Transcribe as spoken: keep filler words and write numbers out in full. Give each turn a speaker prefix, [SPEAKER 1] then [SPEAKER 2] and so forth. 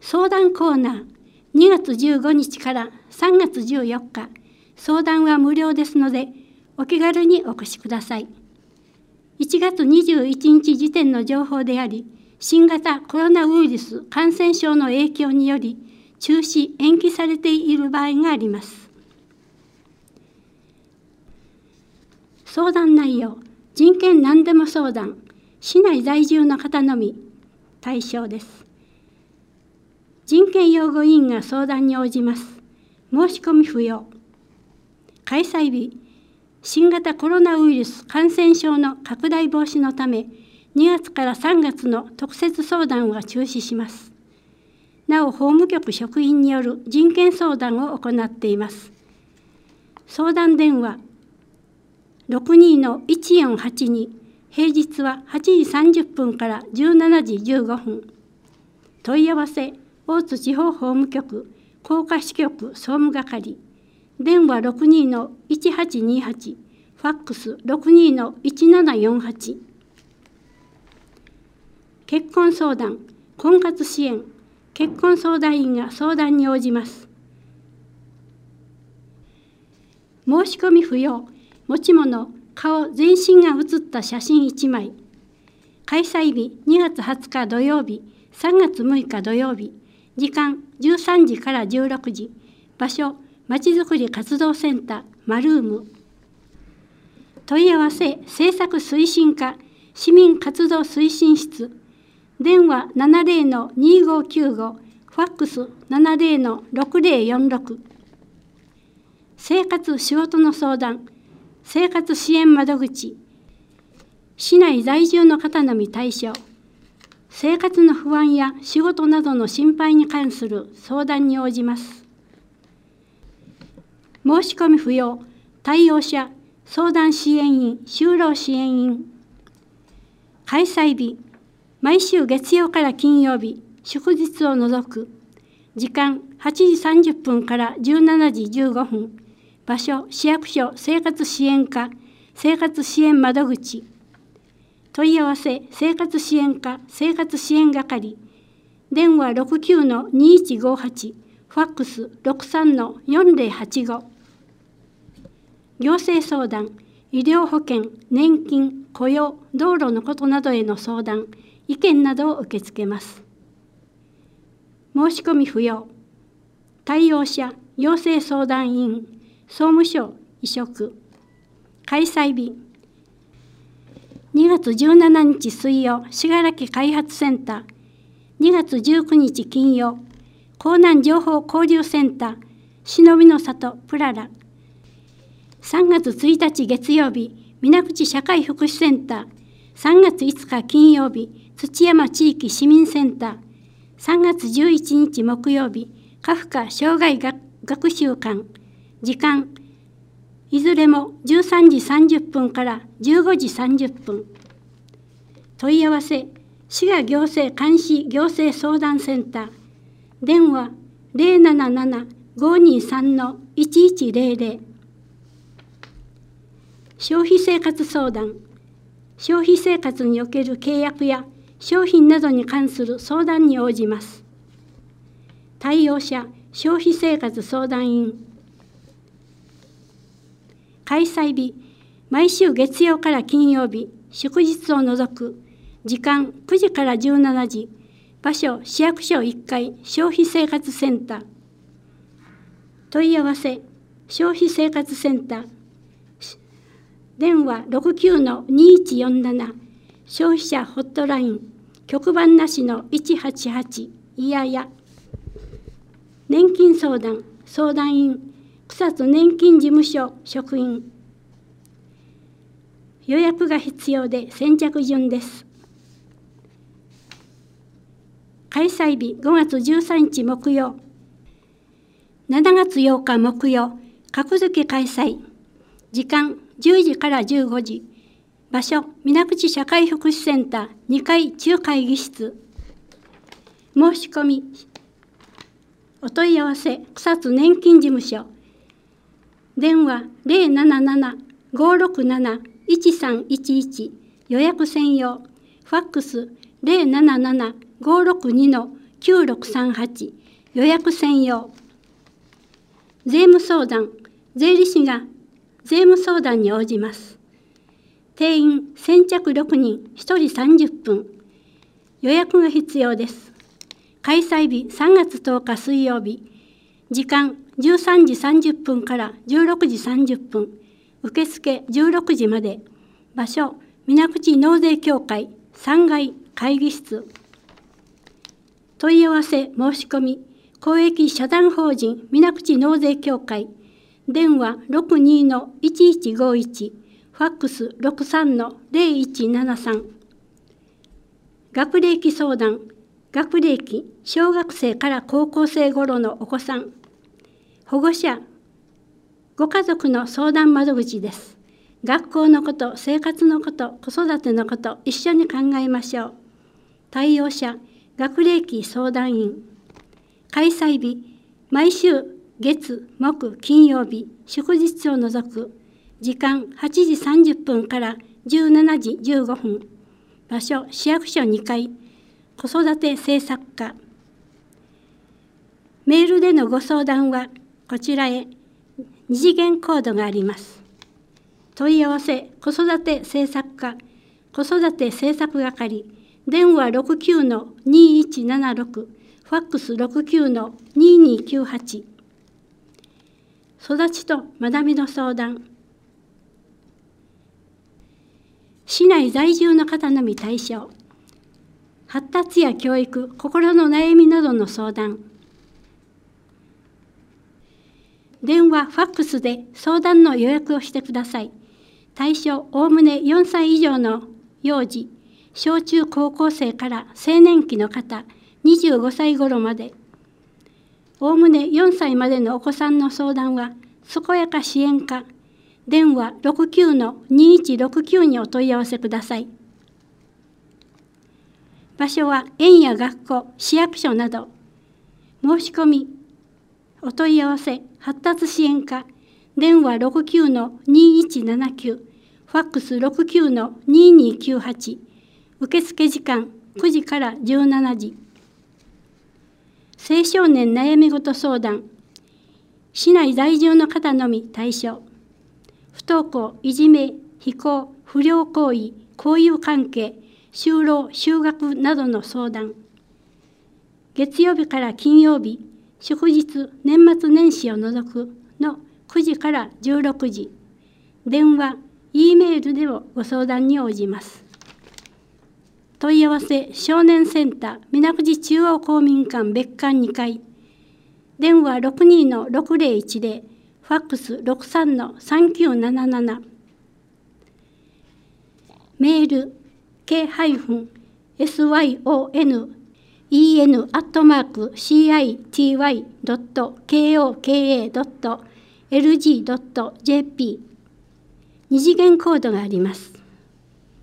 [SPEAKER 1] 相談コーナー、にがつじゅうごにちからさんがつじゅうよっか、相談は無料ですので、お気軽にお越しください。いちがつにじゅういちにち時点の情報であり、新型コロナウイルス感染症の影響により、中止・延期されている場合があります。相談内容、人権何でも相談、市内在住の方のみ対象です。人権擁護委員が相談に応じます。申し込み不要。開催日、新型コロナウイルス感染症の拡大防止のため、にがつからさんがつの特設相談は中止します。なお、法務局職員による人権相談を行っています。相談電話、ろくにのいちよんはちに、平日ははちじさんじゅっぷんからじゅうしちじじゅうごふん。問い合わせ、大津地方法務局、甲賀支局総務係、電話 ろくにのいちはちにはち、ファックス ろくにのいちななよんはち。結婚相談、婚活支援、結婚相談員が相談に応じます。申し込み不要、持ち物、顔、全身が写った写真いちまい。開催日、にがつはつか土曜日、さんがつむいか土曜日、時間じゅうさんじからじゅうろくじ、場所、まちづくり活動センター、マルーム。問い合わせ、政策推進課、市民活動推進室、電話 ななぜろのにごきゅうご、ファックス ななぜろのろくぜろよんろく。生活・仕事の相談、生活支援窓口、市内在住の方のみ対象。生活の不安や仕事などの心配に関する相談に応じます。申し込み不要、対応者、相談支援員、就労支援員。開催日、毎週月曜から金曜日、祝日を除く。時間はちじさんじゅっぷんからじゅうしちじじゅうごふん。場所、市役所生活支援課、生活支援窓口。問い合わせ、生活支援課、生活支援係。電話 ろくきゅうのにいちごはち、ファックス ろくさんのよんぜろはちご。行政相談、医療保険、年金、雇用、道路のことなどへの相談、意見などを受け付けます。申し込み不要。対応者、行政相談員、総務省、委嘱。開催日、にがつじゅうしちにち水曜、信楽開発センター。にがつじゅうくにち金曜、江南情報交流センター、忍びの里プララ。さんがつついたち月曜日、水口社会福祉センター。さんがついつか金曜日、土山地域市民センター。さんがつじゅういちにち木曜日、カフカ障害学学習館。時間、いずれもじゅうさんじさんじゅっぷんからじゅうごじさんじゅっぷん。問い合わせ、滋賀行政監視行政相談センター。電話 ゼロなななな ごにさんのいちいちゼロゼロ。消費生活相談、消費生活における契約や商品などに関する相談に応じます。対応者、消費生活相談員。開催日、毎週月曜から金曜日、祝日を除く。時間くじからじゅうしちじ。場所、市役所いっかい、消費生活センター。問い合わせ、消費生活センター。電話 ろくきゅうのにいちよんなな、消費者ホットライン、局番なしのいちはちはち、いやや。年金相談、相談員、草津年金事務所職員。予約が必要で先着順です。開催日ごがつじゅうさんにち木曜、しちがつようか木曜、格付け開催。時間じゅうじからじゅうごじ。場所、水口社会福祉センターにかい中会議室。申し込み、お問い合わせ、草津年金事務所。電話 ゼロなななな ごろくなな いちさんいちいち、予約専用。ファックス ゼロななな ごろくにのきゅうろくさんはち予約専用。税務相談、税理士が税務相談に応じます。定員先着ろくにん、ひとりさんじゅっぷん。予約が必要です。開催日さんがつとおか水曜日。時間じゅうさんじさんじゅっぷんからじゅうろくじさんじゅっぷん。受付じゅうろくじまで。場所、水口納税協会さんがい会議室。問い合わせ申し込み、公益社団法人水口納税協会。電話 ろくにのいちいちごいち。ファックス ろくさんのゼロいちななさん。学歴相談、学歴、小学生から高校生頃のお子さん、保護者、ご家族の相談窓口です。学校のこと、生活のこと、子育てのこと、一緒に考えましょう。対応者、学歴相談員。開催日、毎週月、木、金曜日、祝日を除く。時間はちじさんじゅっぷんからじゅうしちじじゅうごふん。場所、市役所にかい。子育て政策課。メールでのご相談はこちらへ。二次元コードがあります。問い合わせ、子育て政策課、子育て政策係。電話 ろくきゅうのにいちななろく。ファックス ろくきゅうのににきゅうはち。育ちと学びの相談。市内在住の方のみ対象。発達や教育、心の悩みなどの相談。電話、ファックスで相談の予約をしてください。対象、おおむねよんさい以上の幼児、小中高校生から青年期の方、にじゅうごさい頃まで。おおむねよんさいまでのお子さんの相談は、健やか支援課。電話 ろくきゅうのにいちろくきゅう にお問い合わせください。場所は園や学校、市役所など。申し込み、お問い合わせ、発達支援課。電話 ろくきゅうのにいちななきゅう。ファックス ろくきゅうのににきゅうはち。受付時間くじからじゅうしちじ。青少年悩み事相談。市内在住の方のみ対象。不登校、いじめ、非行、不良行為、交友関係、就労、就学などの相談。月曜日から金曜日、祝日、年末年始を除くのくじからじゅうろくじ。電話、Eメールでもご相談に応じます。問い合わせ、少年センター、水口中央公民館別館にかい。電話 ろくにのろくゼロいちゼロ。ファックス ろくさんのさんきゅうなななな。メール ケーエスワイオーエヌイーエヌ アットマーク シーアイティーワイ ドット ケーオーケーエー ドット エルジー ドット ジェーピー。二次元コードがあります。